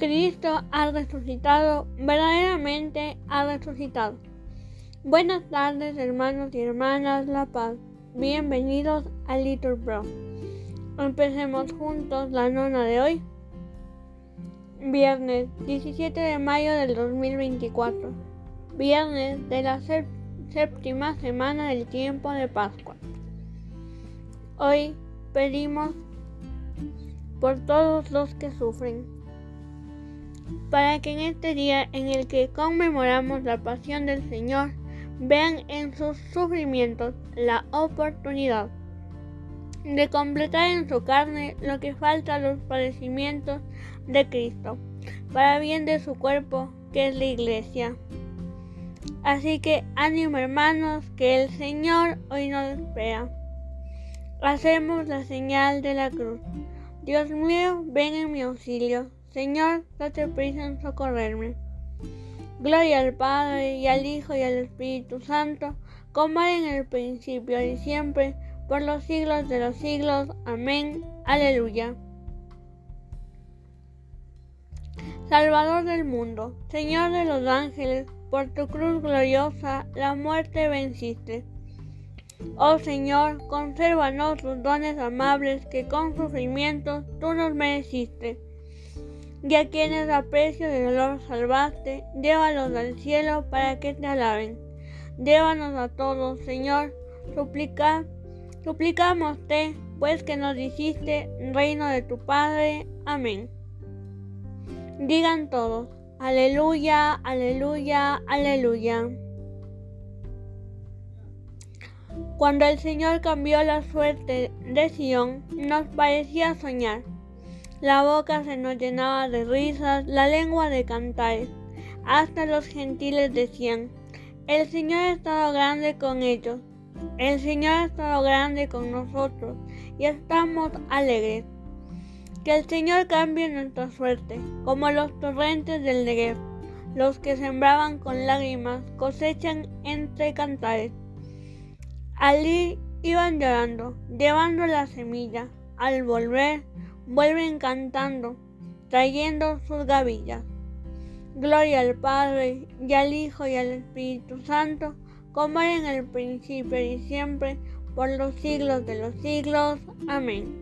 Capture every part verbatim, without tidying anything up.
Cristo ha resucitado, verdaderamente ha resucitado. Buenas tardes, hermanos y hermanas La Paz. Bienvenidos a Little Pro. Empecemos juntos la nona de hoy. Viernes diecisiete de mayo del dos mil veinticuatro. Viernes de la séptima semana del tiempo de Pascua. Hoy pedimos por todos los que sufren, para que en este día en el que conmemoramos la pasión del Señor, vean en sus sufrimientos la oportunidad de completar en su carne lo que falta a los padecimientos de Cristo, para bien de su cuerpo, que es la Iglesia. Así que ánimo, hermanos, que el Señor hoy nos espera. Hacemos la señal de la cruz. Dios mío, ven en mi auxilio. Señor, date prisa en socorrerme. Gloria al Padre, y al Hijo, y al Espíritu Santo, como era en el principio y siempre, por los siglos de los siglos. Amén. Aleluya. Salvador del mundo, Señor de los ángeles, por tu cruz gloriosa la muerte venciste. Oh Señor, consérvanos los dones amables que con sufrimientos tú nos mereciste. Y a quienes a precio de dolor salvaste, llévalos al cielo para que te alaben. Llévanos a todos, Señor, suplica, suplicámoste, pues que nos hiciste reino de tu Padre. Amén. Digan todos, aleluya, aleluya, aleluya. Cuando el Señor cambió la suerte de Sión, nos parecía soñar. La boca se nos llenaba de risas, la lengua de cantares. Hasta los gentiles decían, el Señor ha estado grande con ellos. El Señor ha estado grande con nosotros y estamos alegres. Que el Señor cambie nuestra suerte, como los torrentes del Negev. Los que sembraban con lágrimas cosechan entre cantares. Allí iban llorando, llevando la semilla. Al volver, vuelven cantando, trayendo sus gavillas. Gloria al Padre, y al Hijo, y al Espíritu Santo, como era en el principio y siempre, por los siglos de los siglos. Amén.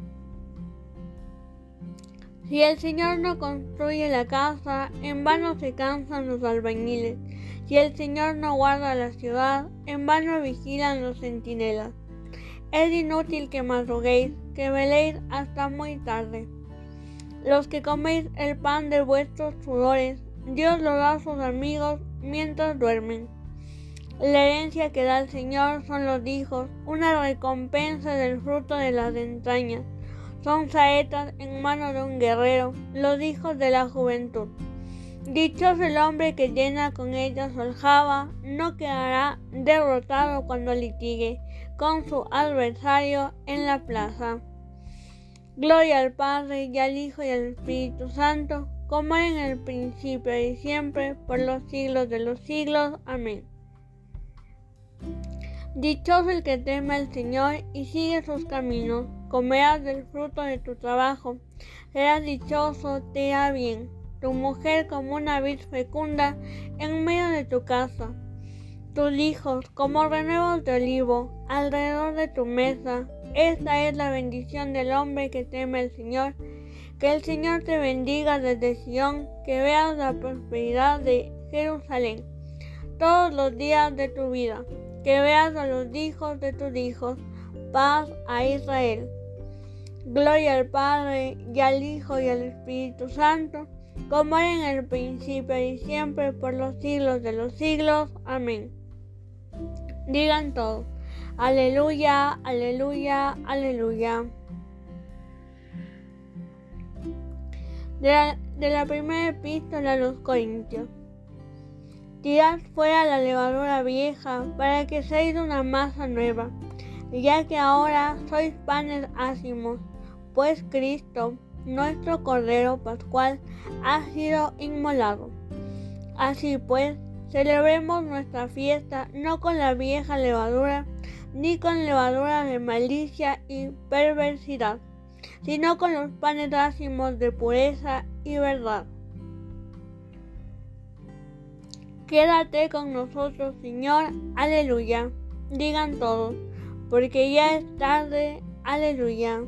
Si el Señor no construye la casa, en vano se cansan los albañiles. Si el Señor no guarda la ciudad, en vano vigilan los centinelas. Es inútil que madruguéis, que veléis hasta muy tarde. Los que coméis el pan de vuestros sudores, Dios lo da a sus amigos mientras duermen. La herencia que da el Señor son los hijos, una recompensa del fruto de las entrañas. Son saetas en manos de un guerrero, los hijos de la juventud. Dichoso el hombre que llena con ellas su aljaba, no quedará derrotado cuando litigue con su adversario en la plaza. Gloria al Padre, y al Hijo, y al Espíritu Santo, como era en el principio y siempre, por los siglos de los siglos. Amén. Dichoso el que teme al Señor y sigue sus caminos. Comerás del fruto de tu trabajo. Serás dichoso, te irá bien. Tu mujer como una vid fecunda en medio de tu casa. Tus hijos como renuevos de olivo alrededor de tu mesa. Esta es la bendición del hombre que teme al Señor. Que el Señor te bendiga desde Sión, que veas la prosperidad de Jerusalén todos los días de tu vida. Que veas a los hijos de tus hijos. Paz a Israel. Gloria al Padre, y al Hijo, y al Espíritu Santo, como era en el principio y siempre, por los siglos de los siglos. Amén. Digan todos, aleluya, aleluya, aleluya. De la, de la primera epístola a los Corintios. Tirad fuera la levadura vieja, para que seáis una masa nueva, ya que ahora sois panes ácimos, pues Cristo, nuestro Cordero Pascual, ha sido inmolado. Así pues, celebremos nuestra fiesta no con la vieja levadura, ni con levadura de malicia y perversidad, sino con los panes ácimos de pureza y verdad. Quédate con nosotros, Señor, aleluya. Digan todos, porque ya es tarde, aleluya.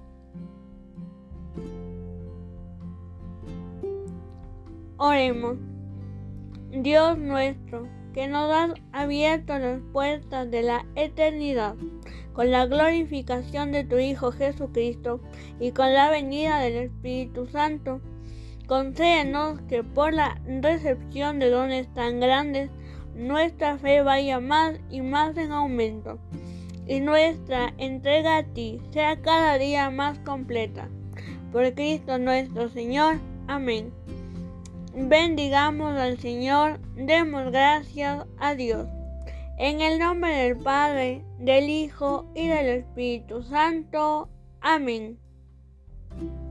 Oremos. Dios nuestro, que nos has abierto las puertas de la eternidad, con la glorificación de tu Hijo Jesucristo y con la venida del Espíritu Santo, concédenos que por la recepción de dones tan grandes, nuestra fe vaya más y más en aumento, y nuestra entrega a ti sea cada día más completa. Por Cristo nuestro Señor. Amén. Bendigamos al Señor, demos gracias a Dios. En el nombre del Padre, del Hijo y del Espíritu Santo. Amén.